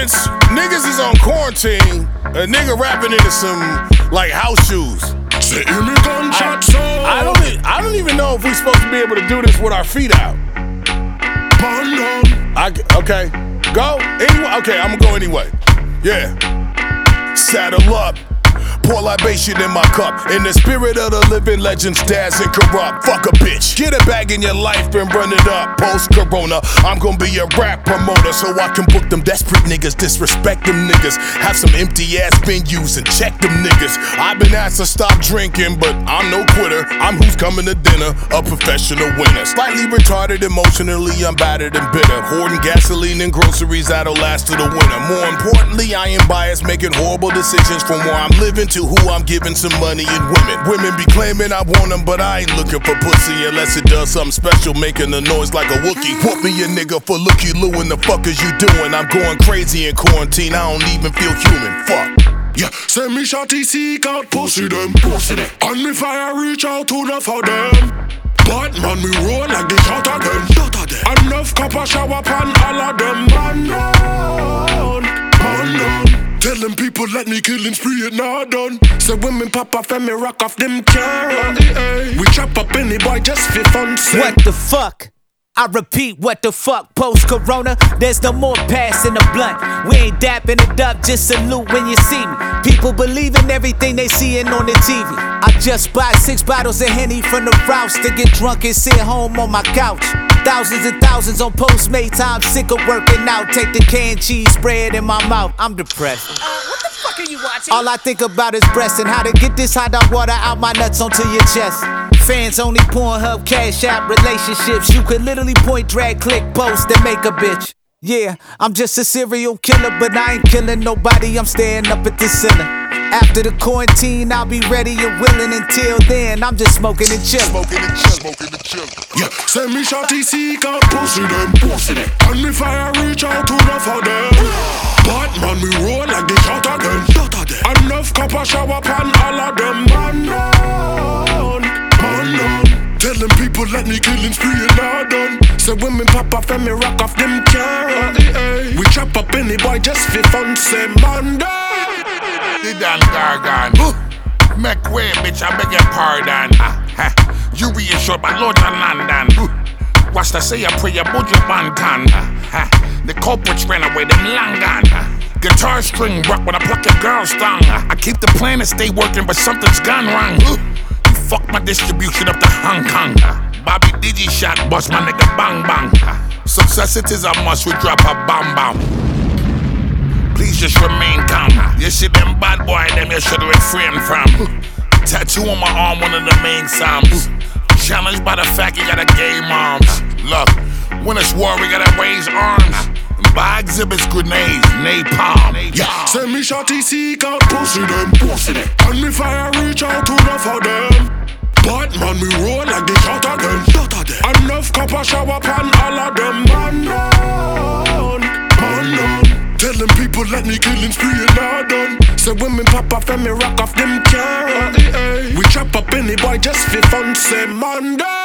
Since niggas is on quarantine, a nigga rapping into some like house shoes. Say me gunshot sound. I don't even know if we supposed to be able to do this with our feet out. Okay, go anyway. Okay, I'm gonna go anyway. Yeah. Saddle up. Pour libation in my cup. In the spirit of the living legends, dads and corrupt. Fuck a bitch. Get a bag in your life and run it up. Post-corona, I'm gonna be a rap promoter so I can book them desperate niggas, disrespect them niggas, have some empty ass venues and check them niggas. I've been asked to stop drinking, but I'm no quitter. I'm who's coming to dinner, a professional winner. Slightly retarded emotionally, I'm battered and bitter. Hoarding gasoline and groceries that'll last to the winter. More importantly, I am biased, making horrible decisions from where I'm living to who I'm giving some money and women. Women be claiming I want them, but I ain't looking for pussy unless it does something special, making a noise like a Wookie. Whoop me a nigga for looky loo, and the fuck is you doing? I'm going crazy in quarantine, I don't even feel human. Fuck. Yeah, send me shotty seek out pussy them. And me fire reach out to the for them. But man, we roll like the shot of them. Enough copper shower pan all of them. Man down. Tell them people let me killing spree it now done. So women pop off and me rock off them can. We chop up any boy just for fun. What the fuck? I repeat, what the fuck? Post-corona, there's no more passing the blunt. We ain't dapping it up, just salute when you see me. People believe in everything they seeing on the TV. I just buy 6 bottles of Henny from the Rouse to get drunk and sit home on my couch. Thousands and thousands on Postmates, I'm sick of working out. Take the canned cheese, spray it in my mouth. I'm depressed. What the fuck are you watching? All I think about is breasts and how to get this hot dog water out my nuts onto your chest. Fans only Pornhub, Cash App, relationships. You could literally point, drag, click, post, and make a bitch. Yeah, I'm just a serial killer, but I ain't killing nobody. I'm staring up at the ceiling. After the quarantine, I'll be ready and willing. Until then, I'm just smoking and chillin'. Yeah, send me shotty seek out pussy them. And me fire reach out to the for them. But man, we roll like the shot of them. Enough copper shower pan all of them. Man down. Tell them people let me killing spree it now done. So women pop off and me rock off them can. We chop up any boy just for fun. Say man down. The Dan Gargan. Make way, bitch, I beg your pardon. You reassured my Lord and London. What's to say, I pray you put your bantan. The culprits ran away, them long gone. Guitar string rock when I pluck your girl's tongue. I keep the plan to stay working, but something's gone wrong. You fuck my distribution up to Hong Kong. Bobby Digi shot, bust my nigga bang bang. Success it is a must, we drop a bomb bomb. Please just remain calm. You see them bad boy, them you should refrain from. Tattoo on my arm, one of the main psalms. Challenged by the fact you gotta game arms. Look, when it's war, we gotta raise arms. Buy exhibits, grenades, napalm. Yeah, send me shotty seek out pussy them. And me fire reach out to the for them. But man, we roll like the shot of them. Enough copper shower pan all of them. Man down. Tell them people let me killing spree it now done. So women pop off and me rock off them can. We chop up any boy just for fun. Say man down.